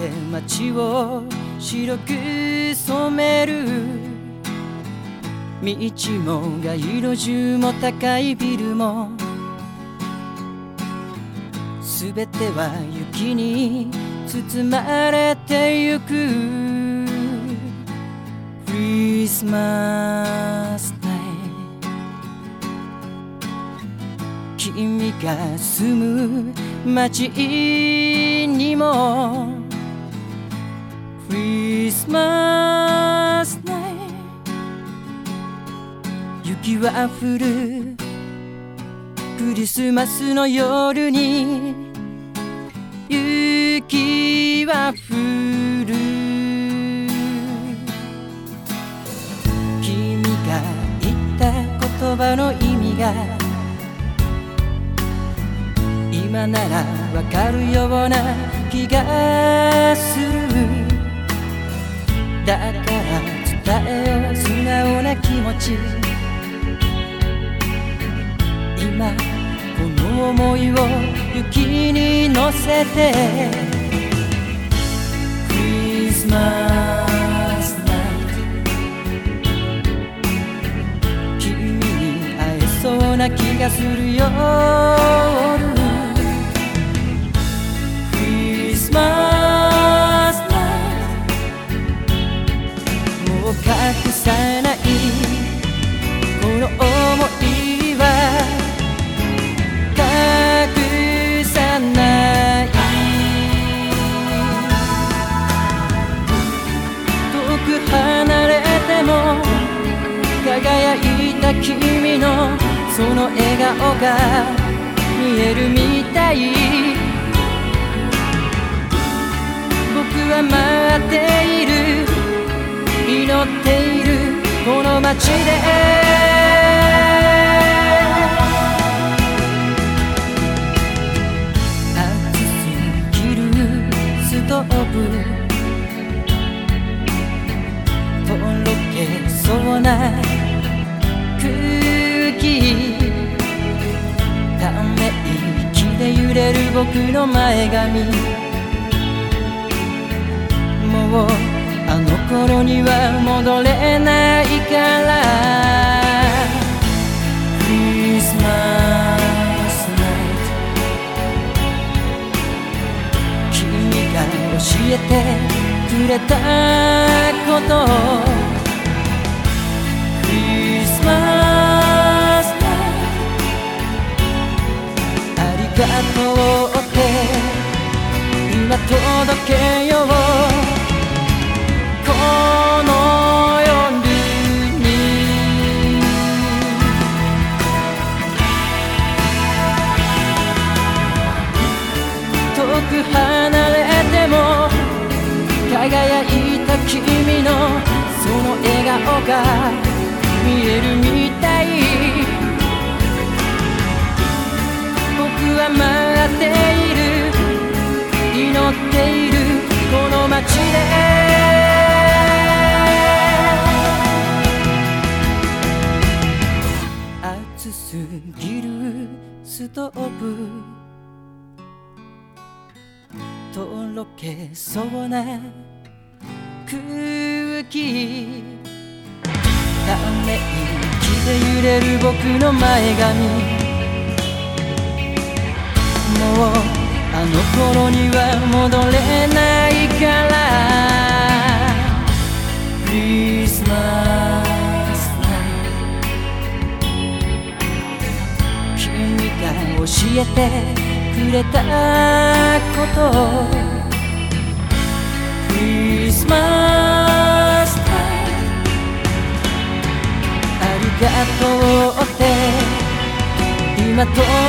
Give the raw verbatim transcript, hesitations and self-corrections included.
て街を白く染める道も街路樹も高いビルもすべては雪に包まれてゆくクリスマスナイト君が住む街にもクリスマスナイト雪は降るクリスマスの夜に雪は降る君が言った言葉の意味が今ならわかるような気がするだから伝えよう素直な気持ち今この想いを雪に乗せてクリスマスナイト君に会えそうな気がする夜クリスマスナイトもう隠さないこの想いは隠さない遠く離れても輝いた君のその笑顔が見えるみたい僕は待っている祈っているこの街でとろけそうな空気ため息で揺れる僕の前髪もうあの頃には戻れないからクリスマスナイト君が教えてくれたことクリスマスナイトありがとうって今届けようこの夜に遠く離れても輝いた君のその笑顔が見えるみたい僕は待っている祈っているこの街で暑すぎるストーブとろけそうな空気ため息で揺れる僕の前髪もうあの頃には戻れないからクリスマスナイト君が教えてくれたことクリスマスナイトありがとうって今届